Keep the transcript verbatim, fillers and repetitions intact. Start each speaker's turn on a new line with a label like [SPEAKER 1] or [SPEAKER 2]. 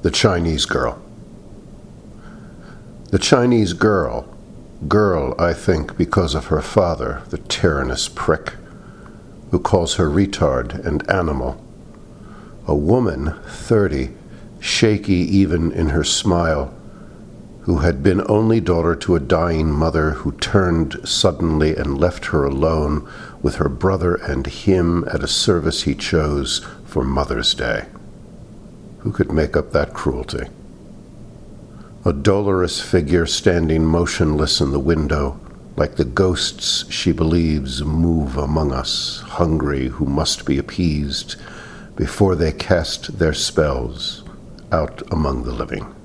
[SPEAKER 1] The Chinese girl. The Chinese girl, girl, I think, because of her father, the tyrannous prick, who calls her retard and animal. A woman, thirty, shaky even in her smile, who had been only daughter to a dying mother who turned suddenly and left her alone with her brother and him at a service he chose for Mother's Day. Who could make up that cruelty? A dolorous figure standing motionless in the window, like the ghosts she believes move among us, hungry, who must be appeased before they cast their spells out among the living.